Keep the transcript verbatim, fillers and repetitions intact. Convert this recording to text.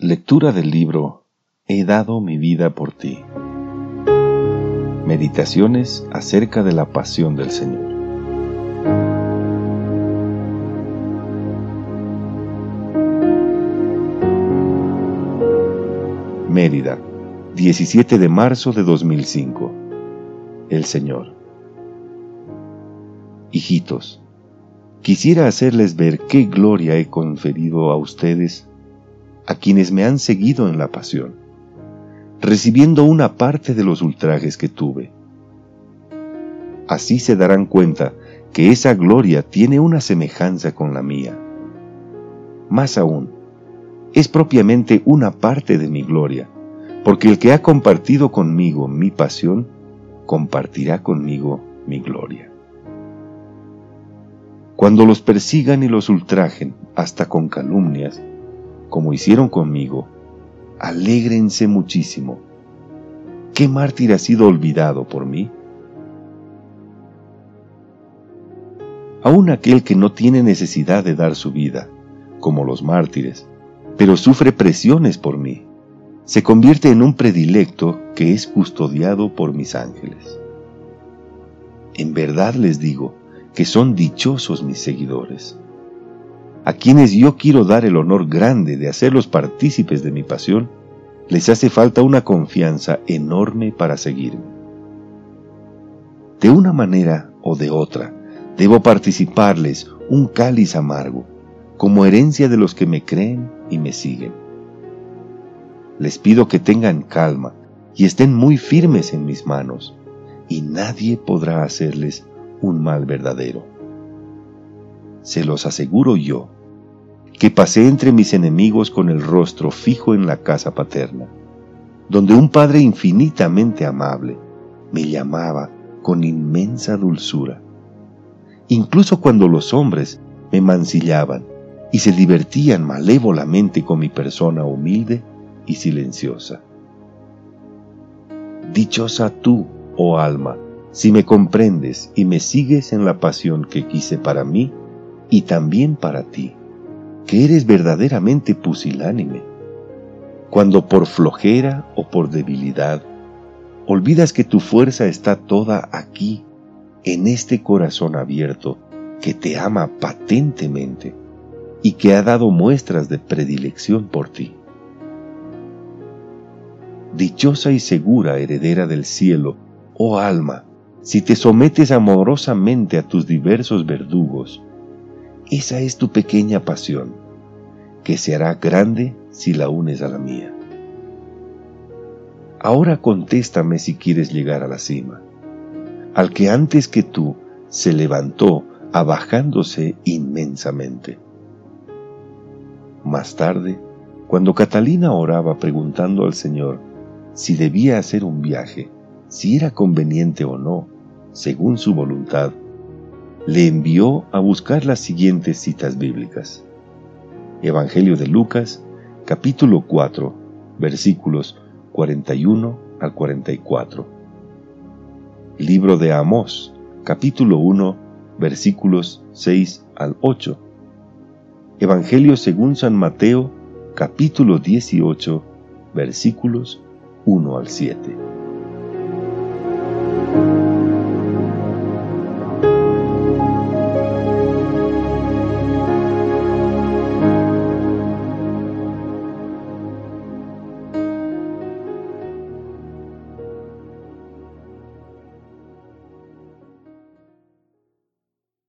Lectura del libro He dado mi vida por ti. Meditaciones acerca de la pasión del Señor. Mérida, diecisiete de marzo de dos mil cinco. El Señor. Hijitos, quisiera hacerles ver qué gloria he conferido a ustedes, a quienes me han seguido en la pasión, recibiendo una parte de los ultrajes que tuve. Así se darán cuenta que esa gloria tiene una semejanza con la mía. Más aún, es propiamente una parte de mi gloria, porque el que ha compartido conmigo mi pasión, compartirá conmigo mi gloria. Cuando los persigan y los ultrajen, hasta con calumnias, como hicieron conmigo, alégrense muchísimo. ¿Qué mártir ha sido olvidado por mí? Aún aquel que no tiene necesidad de dar su vida, como los mártires, pero sufre presiones por mí, se convierte en un predilecto que es custodiado por mis ángeles. En verdad les digo que son dichosos mis seguidores, a quienes yo quiero dar el honor grande de hacerlos partícipes de mi pasión. Les hace falta una confianza enorme para seguirme. De una manera o de otra, debo participarles un cáliz amargo, como herencia de los que me creen y me siguen. Les pido que tengan calma y estén muy firmes en mis manos, y nadie podrá hacerles un mal verdadero. Se los aseguro yo, que pasé entre mis enemigos con el rostro fijo en la casa paterna, donde un padre infinitamente amable me llamaba con inmensa dulzura, incluso cuando los hombres me mancillaban y se divertían malévolamente con mi persona humilde y silenciosa. Dichosa tú, oh alma, si me comprendes y me sigues en la pasión que quise para mí y también para ti, que eres verdaderamente pusilánime, cuando por flojera o por debilidad olvidas que tu fuerza está toda aquí, en este corazón abierto que te ama patentemente y que ha dado muestras de predilección por ti. Dichosa y segura heredera del cielo, oh alma, si te sometes amorosamente a tus diversos verdugos. Esa es tu pequeña pasión, que se hará grande si la unes a la mía. Ahora contéstame si quieres llegar a la cima, al que antes que tú se levantó abajándose inmensamente. Más tarde, cuando Catalina oraba preguntando al Señor si debía hacer un viaje, si era conveniente o no, según su voluntad, le envió a buscar las siguientes citas bíblicas. Evangelio de Lucas, capítulo cuatro, versículos cuarenta y uno al cuarenta y cuatro. Libro de Amós, capítulo uno, versículos seis al ocho. Evangelio según San Mateo, capítulo dieciocho, versículos uno al siete.